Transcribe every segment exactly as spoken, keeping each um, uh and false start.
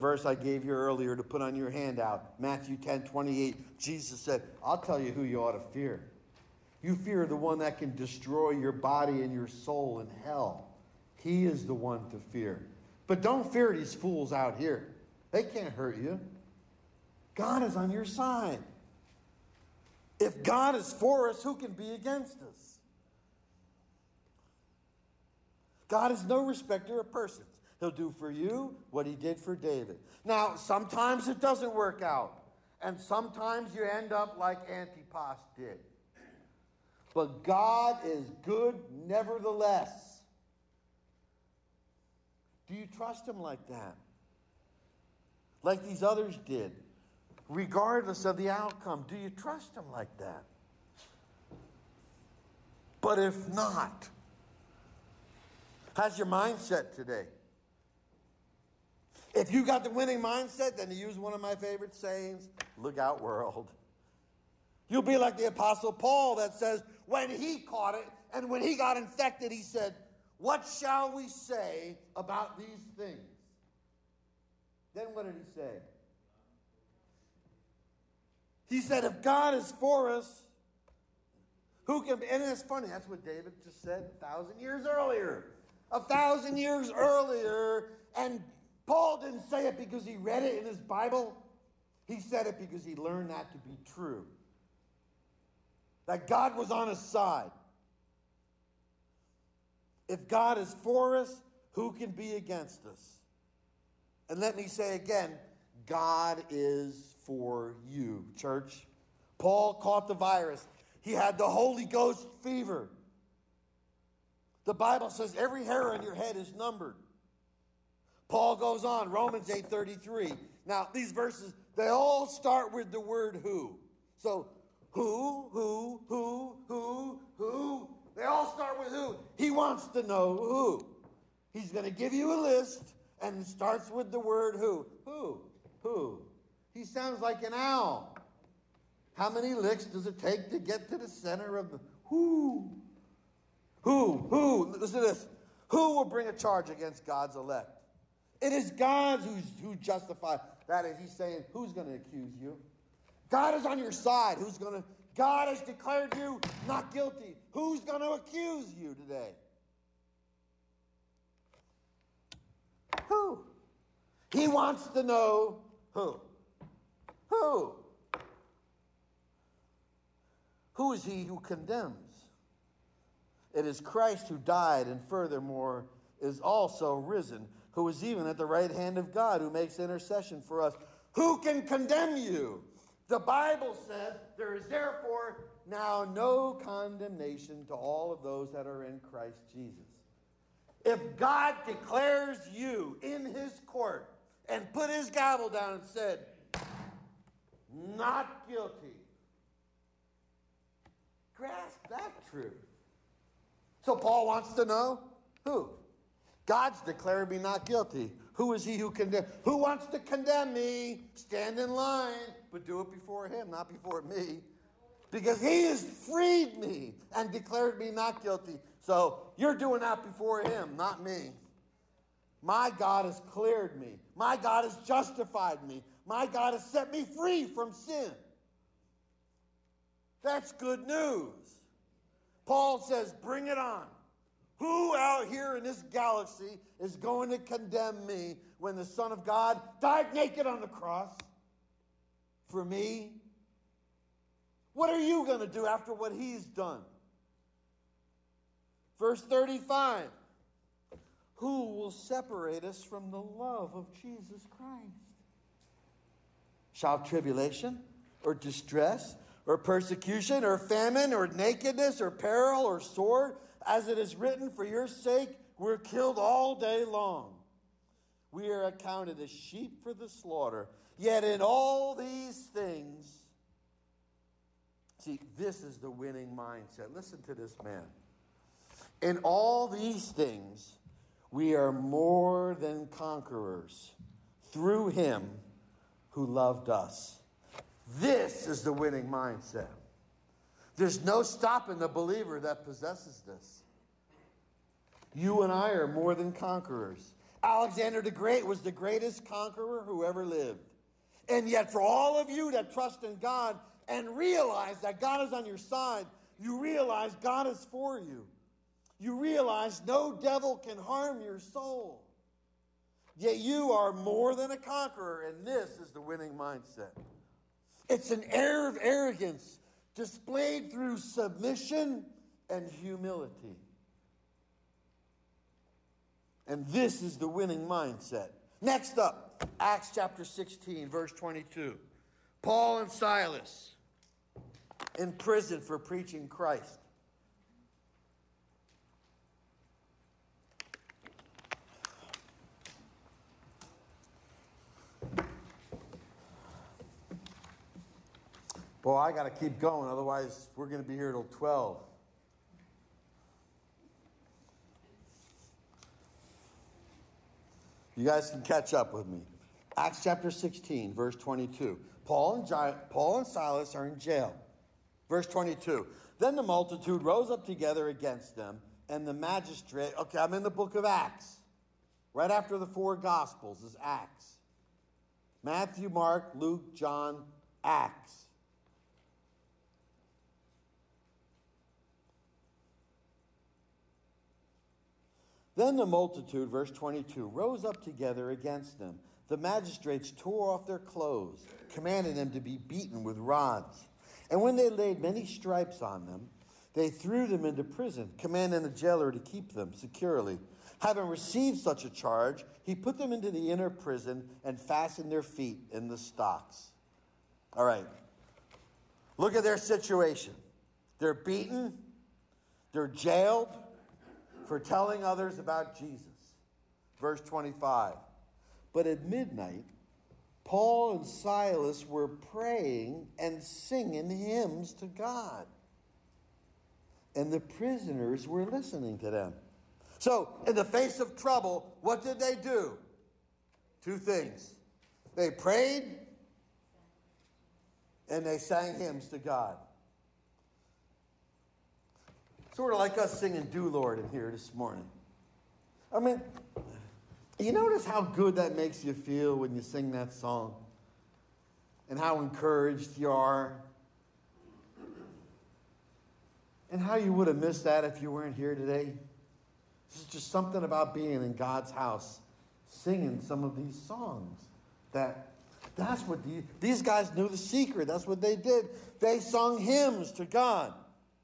Verse I gave you earlier to put on your handout, Matthew ten twenty-eight, Jesus said, I'll tell you who you ought to fear. You fear the one that can destroy your body and your soul in hell. He is the one to fear. But don't fear these fools out here. They can't hurt you. God is on your side. If God is for us, who can be against us? God is no respecter of persons. He'll do for you what he did for David. Now, sometimes it doesn't work out. And sometimes you end up like Antipas did. But God is good nevertheless. Do you trust him like that? Like these others did? Regardless of the outcome, do you trust him like that? But if not, how's your mindset today? If you got the winning mindset, then to use one of my favorite sayings, look out, world. You'll be like the Apostle Paul that says, when he caught it and when he got infected, he said, what shall we say about these things? Then what did he say? He said, if God is for us, who can be? And it's funny, that's what David just said a thousand years earlier. A thousand years earlier. And Paul didn't say it because he read it in his Bible. He said it because he learned that to be true. That God was on his side. If God is for us, who can be against us? And let me say again, God is for you, church. Paul caught the virus. He had the Holy Ghost fever. The Bible says every hair on your head is numbered. Paul goes on, Romans eight thirty-three. Now, these verses, they all start with the word who. So, who, who, who, who, who. They all start with who. He wants to know who. He's going to give you a list, and it starts with the word who. Who, who. He sounds like an owl. How many licks does it take to get to the center of the who? Who, who. Listen to this. Who will bring a charge against God's elect? It is God who's, who justifies. That is, he's saying, who's going to accuse you? God is on your side. Who's going to? God has declared you not guilty. Who's going to accuse you today? Who? He wants to know who. Who? Who is he who condemns? It is Christ who died and furthermore is also risen, who is even at the right hand of God, who makes intercession for us. Who can condemn you? The Bible says there is therefore now no condemnation to all of those that are in Christ Jesus. If God declares you in his court and put his gavel down and said, not guilty, grasp that truth. So Paul wants to know who? God's declared me not guilty. Who is he who condemns? Who wants to condemn me? Stand in line, but do it before him, not before me. Because he has freed me and declared me not guilty. So you're doing that before him, not me. My God has cleared me. My God has justified me. My God has set me free from sin. That's good news. Paul says, bring it on. Who out here in this galaxy is going to condemn me when the Son of God died naked on the cross for me? What are you going to do after what he's done? Verse thirty-five. Who will separate us from the love of Jesus Christ? Shall tribulation or distress or persecution or famine or nakedness or peril or sword, as it is written, for your sake we're killed all day long. We are accounted as sheep for the slaughter. Yet in all these things, see, this is the winning mindset. Listen to this man. In all these things, we are more than conquerors through him who loved us. This is the winning mindset. There's no stopping the believer that possesses this. You and I are more than conquerors. Alexander the Great was the greatest conqueror who ever lived. And yet for all of you that trust in God and realize that God is on your side, you realize God is for you. You realize no devil can harm your soul. Yet you are more than a conqueror, and this is the winning mindset. It's an air of arrogance displayed through submission and humility. And this is the winning mindset. Next up, Acts chapter sixteen, verse twenty-two. Paul and Silas in prison for preaching Christ. Boy, I got to keep going, otherwise we're going to be here till twelve. You guys can catch up with me. Acts chapter sixteen, verse twenty-two. Paul and, Gi- Paul and Silas are in jail. Verse twenty-two. Then the multitude rose up together against them, and the magistrate... Okay, I'm in the book of Acts. Right after the four Gospels is Acts. Matthew, Mark, Luke, John, Acts. Then the multitude, verse twenty-two, rose up together against them. The magistrates tore off their clothes, commanding them to be beaten with rods. And when they laid many stripes on them, they threw them into prison, commanding the jailer to keep them securely. Having received such a charge, he put them into the inner prison and fastened their feet in the stocks. All right. Look at their situation. They're beaten. They're jailed for telling others about Jesus. Verse twenty-five. But at midnight, Paul and Silas were praying and singing hymns to God. And the prisoners were listening to them. So, in the face of trouble, what did they do? Two things. They prayed and they sang hymns to God. Sort of like us singing Do Lord in here this morning. I mean, you notice how good that makes you feel when you sing that song? And how encouraged you are? And how you would have missed that if you weren't here today? This is just something about being in God's house, singing some of these songs. That, that's what the, these guys knew the secret. That's what they did. They sung hymns to God.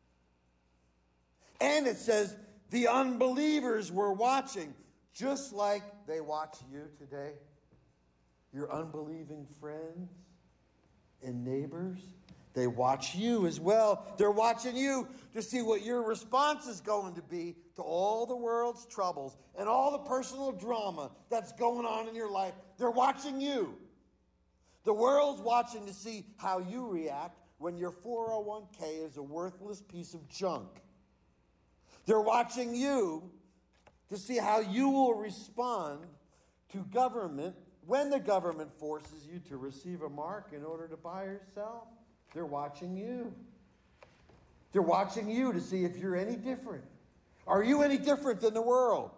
And it says the unbelievers were watching, just like they watch you today. Your unbelieving friends and neighbors, they watch you as well. They're watching you to see what your response is going to be to all the world's troubles and all the personal drama that's going on in your life. They're watching you. The world's watching to see how you react when your four oh one k is a worthless piece of junk. They're watching you to see how you will respond to government when the government forces you to receive a mark in order to buy or sell. They're watching you. They're watching you to see if you're any different. Are you any different than the world?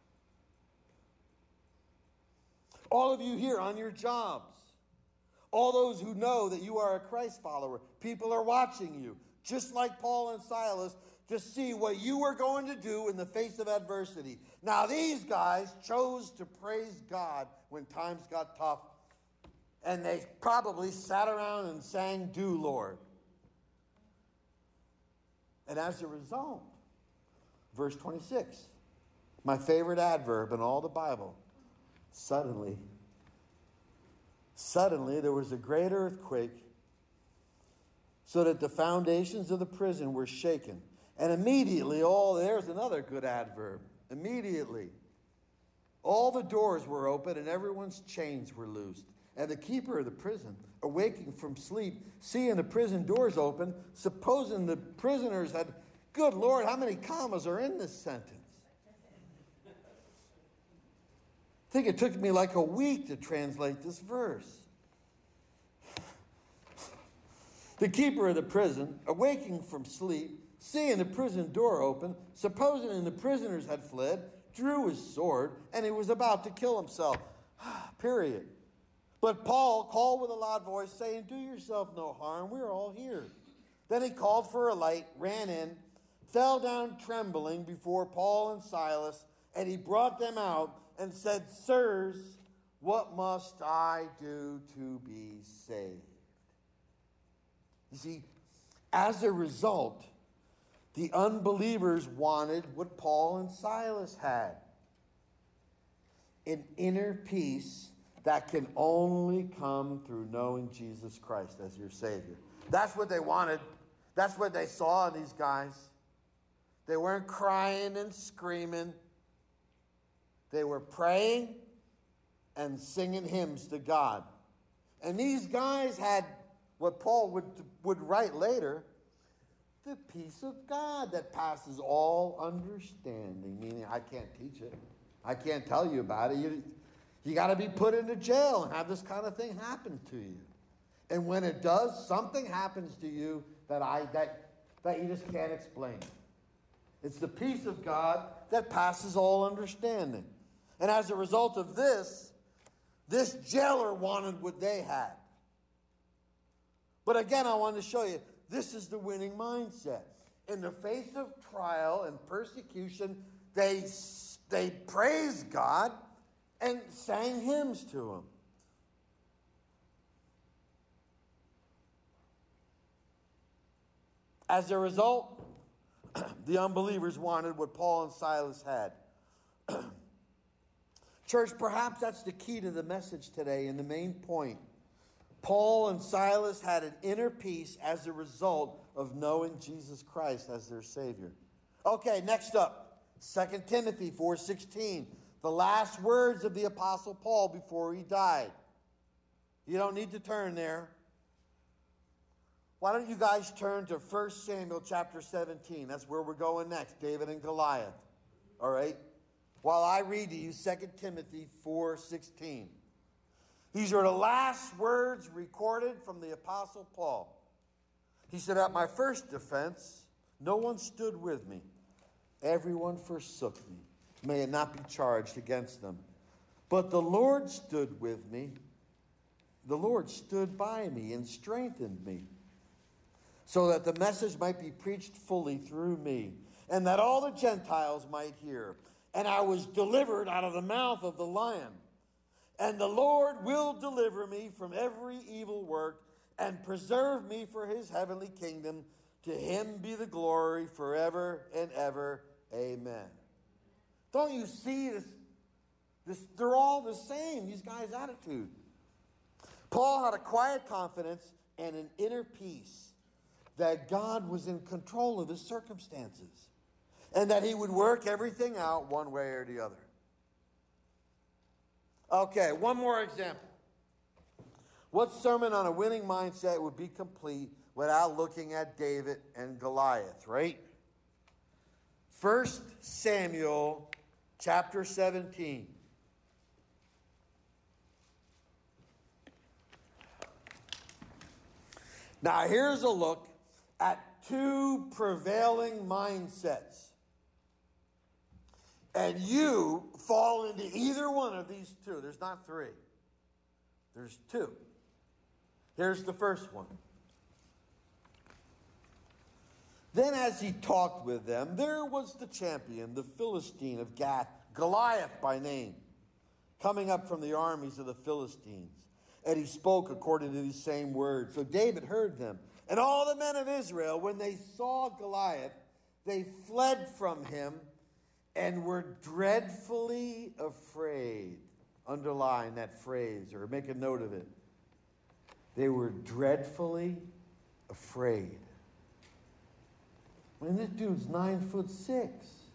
All of you here on your jobs, all those who know that you are a Christ follower, people are watching you, just like Paul and Silas, to see what you were going to do in the face of adversity. Now, these guys chose to praise God when times got tough, and they probably sat around and sang, Do, Lord. And as a result, verse twenty-six, my favorite adverb in all the Bible, suddenly, suddenly there was a great earthquake, so that the foundations of the prison were shaken. And immediately, all, there's another good adverb. Immediately, all the doors were open and everyone's chains were loosed. And the keeper of the prison, awaking from sleep, seeing the prison doors open, supposing the prisoners had, good Lord, how many commas are in this sentence? I think it took me like a week to translate this verse. The keeper of the prison, awaking from sleep, seeing the prison door open, supposing the prisoners had fled, drew his sword, and he was about to kill himself. Period. But Paul called with a loud voice, saying, "Do yourself no harm. We're all here." Then he called for a light, ran in, fell down trembling before Paul and Silas, and he brought them out and said, "Sirs, what must I do to be saved?" You see, as a result, the unbelievers wanted what Paul and Silas had: an inner peace that can only come through knowing Jesus Christ as your Savior. That's what they wanted. That's what they saw in these guys. They weren't crying and screaming. They were praying and singing hymns to God. And these guys had what Paul would, would write later, the peace of God that passes all understanding, meaning I can't teach it. I can't tell you about it. You, you got to be put into jail and have this kind of thing happen to you. And when it does, something happens to you that I that that you just can't explain. It's the peace of God that passes all understanding. And as a result of this, this jailer wanted what they had. But again, I wanted to show you, this is the winning mindset. In the face of trial and persecution, they, they praised God and sang hymns to him. As a result, the unbelievers wanted what Paul and Silas had. Church, perhaps that's the key to the message today and the main point. Paul and Silas had an inner peace as a result of knowing Jesus Christ as their Savior. Okay, next up, Second Timothy four sixteen, the last words of the Apostle Paul before he died. You don't need to turn there. Why don't you guys turn to First Samuel chapter seventeen? That's where we're going next, David and Goliath. All right? While I read to you Second Timothy four sixteen. These are the last words recorded from the Apostle Paul. He said, "At my first defense, no one stood with me. Everyone forsook me. May it not be charged against them. But the Lord stood with me. The Lord stood by me and strengthened me, so that the message might be preached fully through me, and that all the Gentiles might hear. And I was delivered out of the mouth of the lion. And the Lord will deliver me from every evil work and preserve me for his heavenly kingdom. To him be the glory forever and ever. Amen." Don't you see this? This, they're all the same, these guys' attitude. Paul had a quiet confidence and an inner peace that God was in control of his circumstances and that he would work everything out one way or the other. Okay, one more example. What sermon on a winning mindset would be complete without looking at David and Goliath, right? First Samuel chapter seventeen. Now here's a look at two prevailing mindsets. And you fall into either one of these two. There's not three. There's two. Here's the first one. Then as he talked with them, there was the champion, the Philistine of Gath, Goliath by name, coming up from the armies of the Philistines. And he spoke according to these same words. So David heard them. And all the men of Israel, when they saw Goliath, they fled from him and were dreadfully afraid. Underline that phrase or make a note of it. They were dreadfully afraid. I mean, this dude's nine foot six.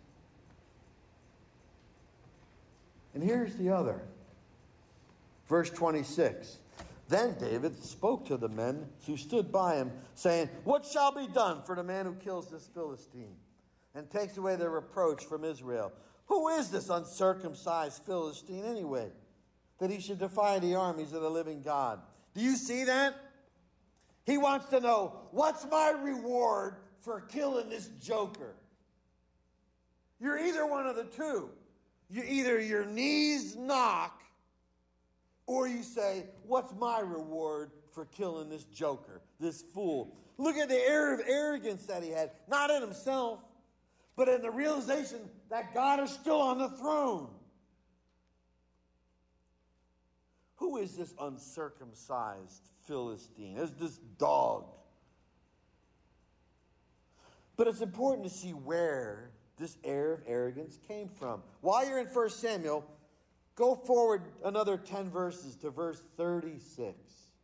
And here's the other. Verse twenty-six. Then David spoke to the men who stood by him, saying, "What shall be done for the man who kills this Philistine and takes away the reproach from Israel? Who is this uncircumcised Philistine anyway, that he should defy the armies of the living God?" Do you see that? He wants to know, what's my reward for killing this joker? You're either one of the two. You either your knees knock, or you say, what's my reward for killing this joker, this fool? Look at the air of arrogance that he had, not in himself, but in the realization that God is still on the throne. Who is this uncircumcised Philistine? Is this dog? But it's important to see where this air of arrogance came from. While you're in First Samuel, go forward another ten verses to verse thirty-six.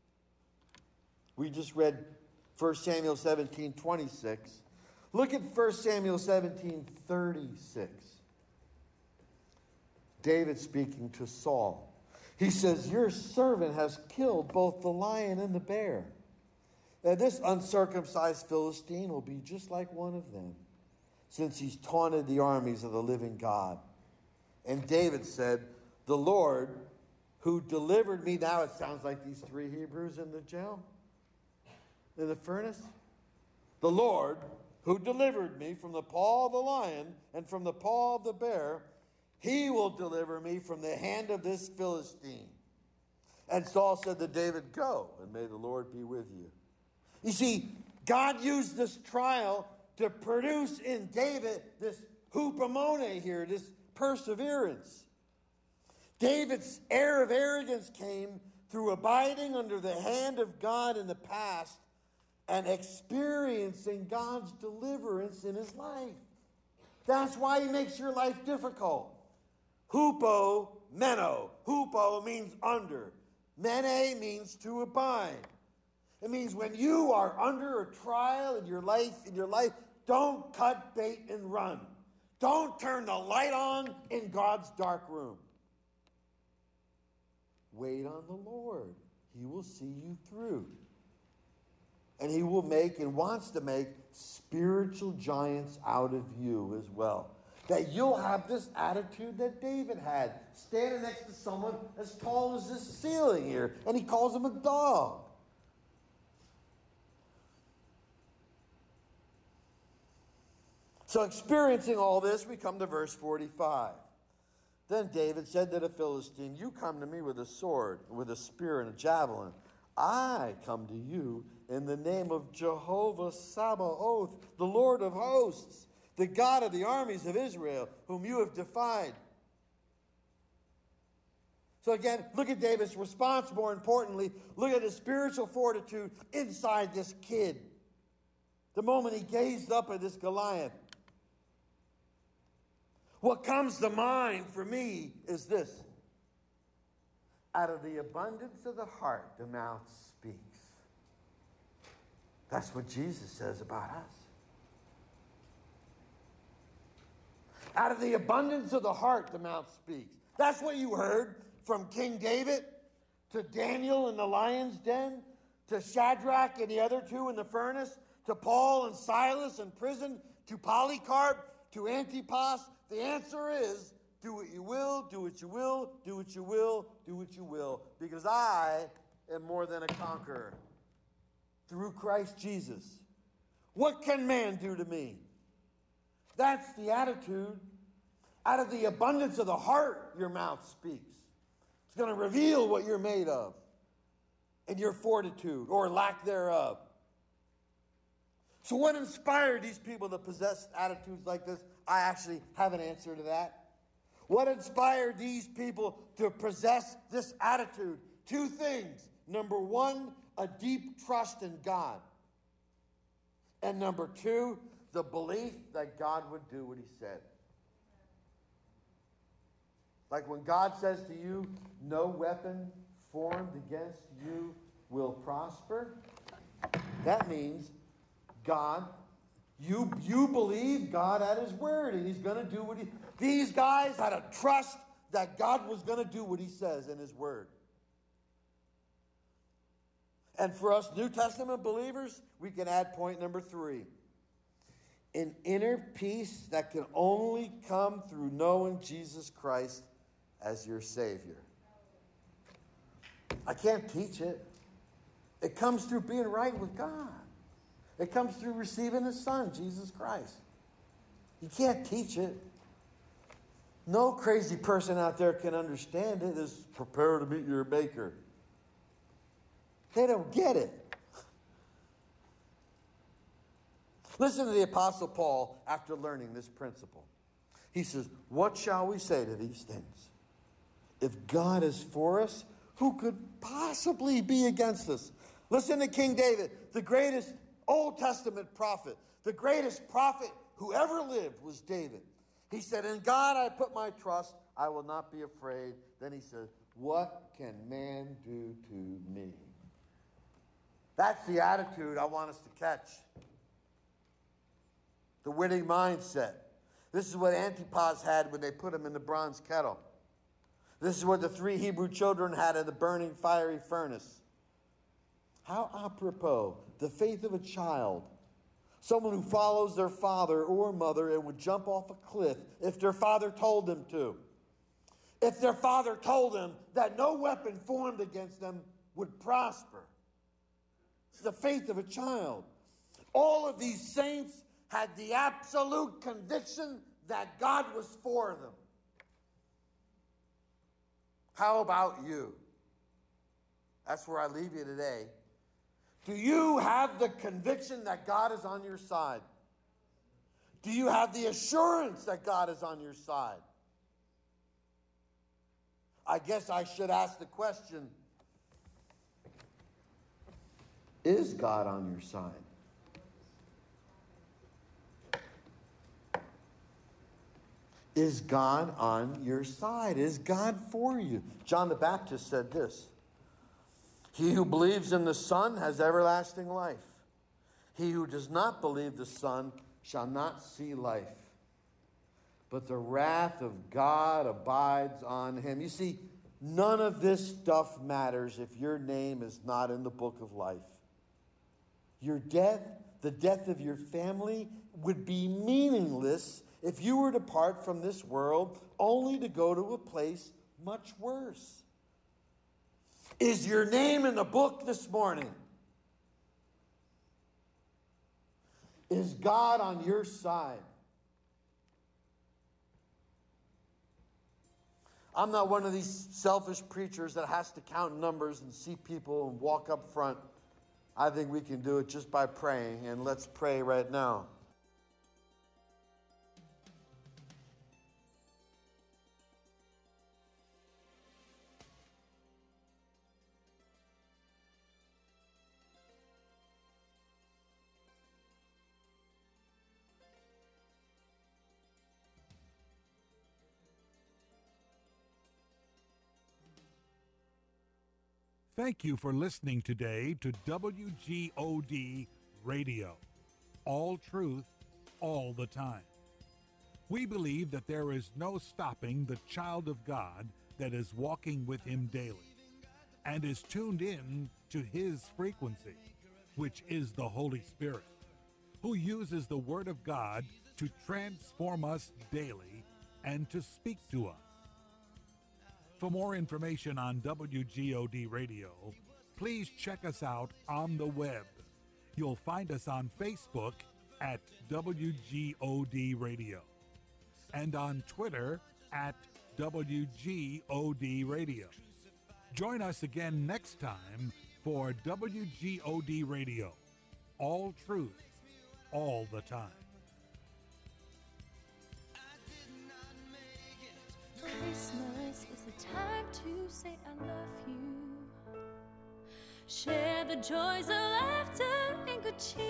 We just read First Samuel seventeen twenty-six. Look at First Samuel seventeen thirty-six. David speaking to Saul. He says, your servant has killed both the lion and the bear. And this uncircumcised Philistine will be just like one of them, since he's taunted the armies of the living God. And David said, the Lord who delivered me. Now it sounds like these three Hebrews in the jail, in the furnace. The Lord who delivered me from the paw of the lion and from the paw of the bear, he will deliver me from the hand of this Philistine. And Saul said to David, go, and may the Lord be with you. You see, God used this trial to produce in David this hupomone here, this perseverance. David's air of arrogance came through abiding under the hand of God in the past and experiencing God's deliverance in his life. That's why he makes your life difficult. Hupo, meno. Hupo means under. Mene means to abide. It means when you are under a trial in your life, in your life, don't cut bait and run. Don't turn the light on in God's dark room. Wait on the Lord. He will see you through. And he will make and wants to make spiritual giants out of you as well. That you'll have this attitude that David had, standing next to someone as tall as this ceiling here, and he calls him a dog. So experiencing all this, we come to verse forty-five. Then David said to the Philistine, you come to me with a sword, with a spear and a javelin. I come to you in the name of Jehovah Sabaoth, the Lord of hosts, the God of the armies of Israel, whom you have defied. So again, look at David's response. More importantly, look at his spiritual fortitude inside this kid. The moment he gazed up at this Goliath. What comes to mind for me is this. Out of the abundance of the heart, the mouth speaks. That's what Jesus says about us. Out of the abundance of the heart, the mouth speaks. That's what you heard from King David to Daniel in the lion's den, to Shadrach and the other two in the furnace, to Paul and Silas in prison, to Polycarp, to Antipas. The answer is, do what you will, do what you will, do what you will, do what you will, because I am more than a conqueror through Christ Jesus. What can man do to me? That's the attitude. Out of the abundance of the heart, your mouth speaks. It's going to reveal what you're made of and your fortitude or lack thereof. So what inspired these people to possess attitudes like this? I actually have an answer to that. What inspired these people to possess this attitude? Two things. Number one, a deep trust in God. And number two, the belief that God would do what he said. Like when God says to you, no weapon formed against you will prosper, that means God, you, you believe God at his word, and he's going to do what he... These guys had a trust that God was going to do what he says in his word. And for us New Testament believers, we can add point number three. An inner peace that can only come through knowing Jesus Christ as your Savior. I can't teach it. It comes through being right with God. It comes through receiving his Son, Jesus Christ. You can't teach it. No crazy person out there can understand it. Is prepare to meet your maker. They don't get it. Listen to the Apostle Paul after learning this principle. He says, what shall we say to these things? If God is for us, who could possibly be against us? Listen to King David, the greatest Old Testament prophet. The greatest prophet who ever lived was David. He said, in God I put my trust. I will not be afraid. Then he said, what can man do to me? That's the attitude I want us to catch. The winning mindset. This is what Antipas had when they put him in the bronze kettle. This is what the three Hebrew children had in the burning fiery furnace. How apropos, the faith of a child. Someone who follows their father or mother and would jump off a cliff if their father told them to. If their father told them that no weapon formed against them would prosper. It's the faith of a child. All of these saints had the absolute conviction that God was for them. How about you? That's where I leave you today. Do you have the conviction that God is on your side? Do you have the assurance that God is on your side? I guess I should ask the question, is God on your side? Is God on your side? Is God for you? John the Baptist said this. He who believes in the Son has everlasting life. He who does not believe the Son shall not see life, but the wrath of God abides on him. You see, none of this stuff matters if your name is not in the book of life. Your death, the death of your family, would be meaningless if you were to depart from this world only to go to a place much worse. Is your name in the book this morning? Is God on your side? I'm not one of these selfish preachers that has to count numbers and see people and walk up front. I think we can do it just by praying, and let's pray right now. Thank you for listening today to W G O D Radio. All truth, all the time. We believe that there is no stopping the child of God that is walking with him daily and is tuned in to his frequency, which is the Holy Spirit, who uses the Word of God to transform us daily and to speak to us. For more information on W G O D Radio, please check us out on the web. You'll find us on Facebook at W G O D Radio and on Twitter at W G O D Radio. Join us again next time for W G O D Radio. All truth, all the time. Christmas is the time to say I love you. Share the joys of laughter and good cheer.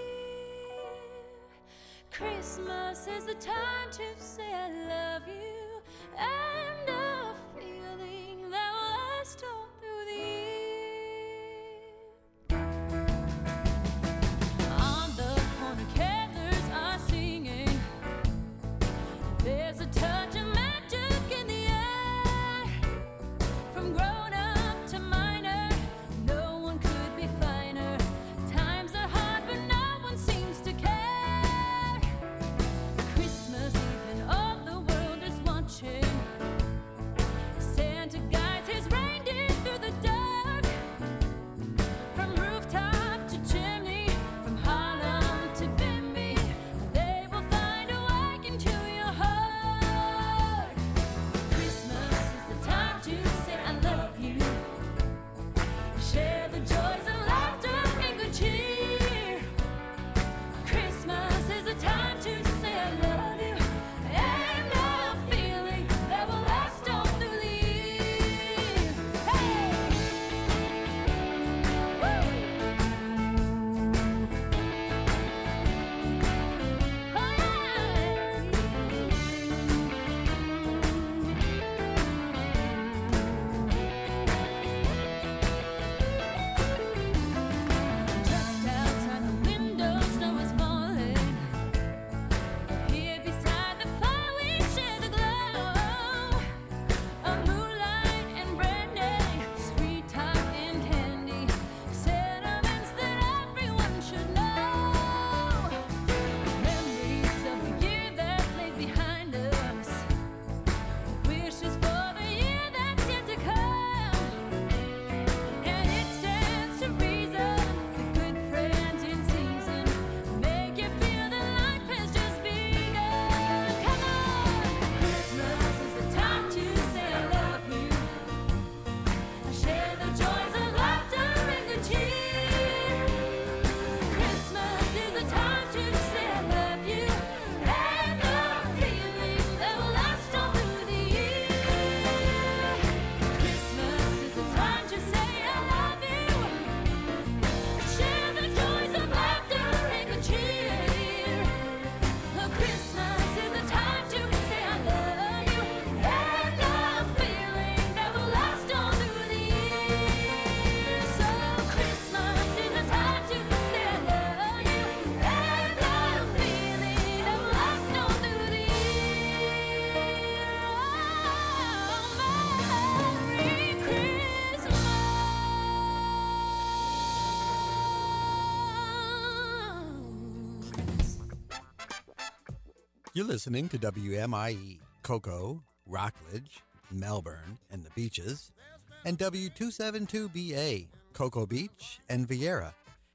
Christmas is the time to say I love you, and a feeling that will last all through the year. On the corner, carolers are singing. There's a touch of magic. Watching You're listening to W M I E, Cocoa, Rockledge, Melbourne, and the Beaches, and W two seventy-two B A, Cocoa Beach and Vieira.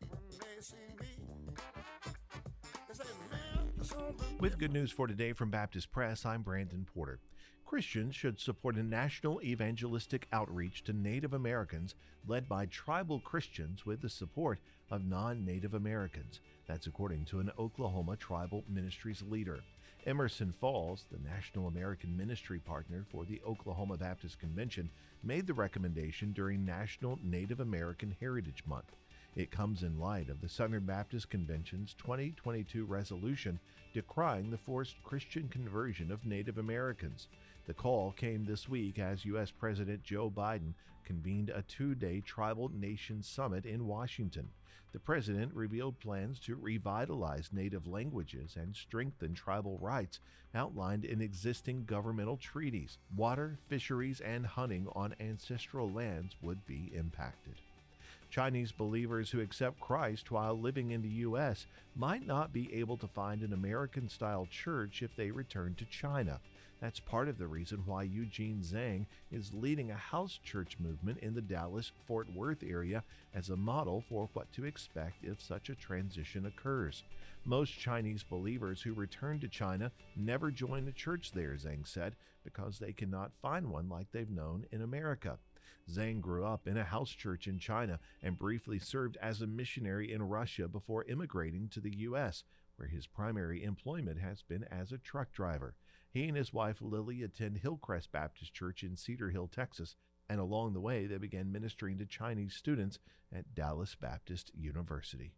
With good news for today from Baptist Press, I'm Brandon Porter. Christians should support a national evangelistic outreach to Native Americans led by tribal Christians with the support of non-Native Americans. That's according to an Oklahoma tribal ministries leader. Emerson Falls, the National American Ministry Partner for the Oklahoma Baptist Convention, made the recommendation during National Native American Heritage Month. It comes in light of the Southern Baptist Convention's twenty twenty-two resolution decrying the forced Christian conversion of Native Americans. The call came this week as U S President Joe Biden convened a two-day Tribal Nations Summit in Washington. The president revealed plans to revitalize native languages and strengthen tribal rights outlined in existing governmental treaties. Water, fisheries, and hunting on ancestral lands would be impacted. Chinese believers who accept Christ while living in the U S might not be able to find an American-style church if they return to China. That's part of the reason why Eugene Zhang is leading a house church movement in the Dallas-Fort Worth area as a model for what to expect if such a transition occurs. Most Chinese believers who return to China never join a church there, Zhang said, because they cannot find one like they've known in America. Zhang grew up in a house church in China and briefly served as a missionary in Russia before immigrating to the U S, where his primary employment has been as a truck driver. He and his wife Lily attend Hillcrest Baptist Church in Cedar Hill, Texas, and along the way they began ministering to Chinese students at Dallas Baptist University.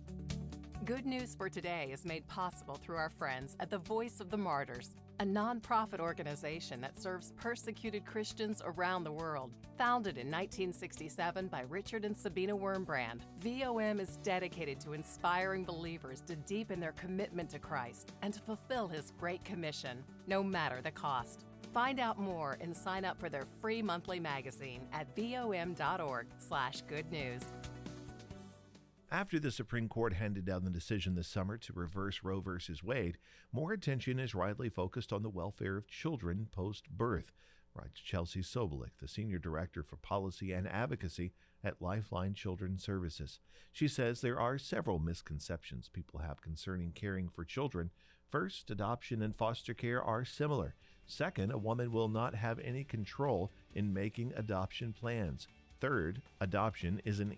Good News for Today is made possible through our friends at the Voice of the Martyrs, a nonprofit organization that serves persecuted Christians around the world. Founded in nineteen sixty-seven by Richard and Sabina Wurmbrand, V O M is dedicated to inspiring believers to deepen their commitment to Christ and to fulfill His Great Commission, no matter the cost. Find out more and sign up for their free monthly magazine at vom.org slash good news. After the Supreme Court handed down the decision this summer to reverse Roe v. Wade, more attention is rightly focused on the welfare of children post-birth, writes Chelsea Sobolik, the Senior Director for Policy and Advocacy at Lifeline Children's Services. She says there are several misconceptions people have concerning caring for children. First, adoption and foster care are similar. Second, a woman will not have any control in making adoption plans. Third, adoption is an